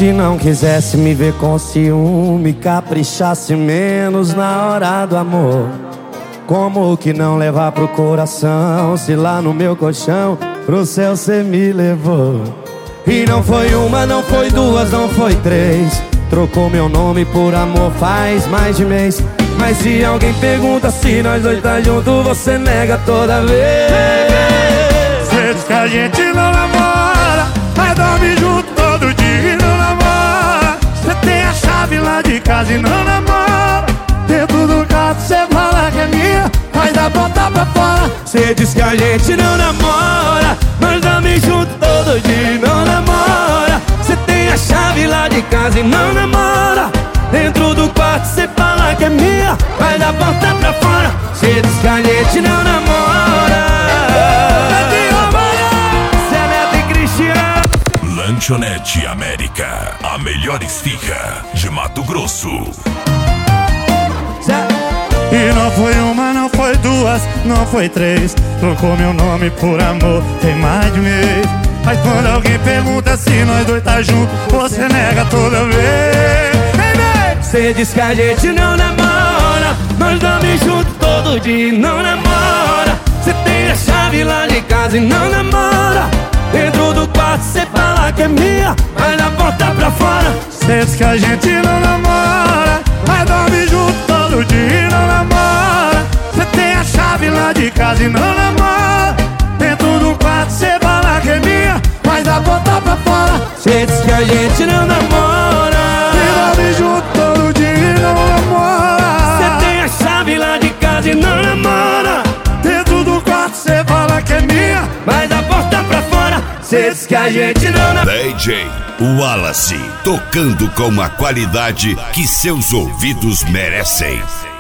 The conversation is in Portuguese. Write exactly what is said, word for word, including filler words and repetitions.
Se não quisesse me ver com ciúme, caprichasse menos na hora do amor. Como que não levar pro coração, se lá no meu colchão pro céu cê me levou? E não foi uma, não foi duas, não foi três. Trocou meu nome por amor faz mais de mês. Mas se alguém pergunta se nós dois tá junto, você nega toda vez. Cê diz que a gente não namora, mas dorme junto todo dia e não namora. Cê tem a chave lá de casa e não namora. Dentro do carro cê fala que é minha, mas dá botar pra fora. Cê diz que a gente não namora, mas dorme junto todo dia e não namora. Cê tem a chave lá de casa e não namora. Dentro do quarto cê fala que é minha, mas dá botar pra fora. Cê diz que a gente não namora. Cê é Neto e Cristiano. Lanchonete América, a melhor esfirra de Mato Grosso. E não foi uma, não foi duas, não foi três. Trocou meu nome por amor, tem mais de um mês. Mas quando alguém pergunta se nós dois tá junto, você nega toda vez. Cê diz que a gente não namora, nós dorme junto todo dia e não namora. Cê tem a chave lá de casa e não namora. Dentro do quarto cê fala que é minha, mas na porta pra fora. Cê diz que a gente não namora, mas dorme junto todo dia e não namora. Cê tem a chave lá de casa e não namora. Dentro do quarto cê fala que é minha, mas dá botar pra fora. Cê diz que a gente não namora, e dorme junto todo dia e não namora. Cê tem a chave lá de casa e não namora. Dentro do quarto cê fala que é minha, mas dá porta pra fora. Cê diz que a gente não namora. D J Wallace, tocando com a qualidade que seus ouvidos merecem.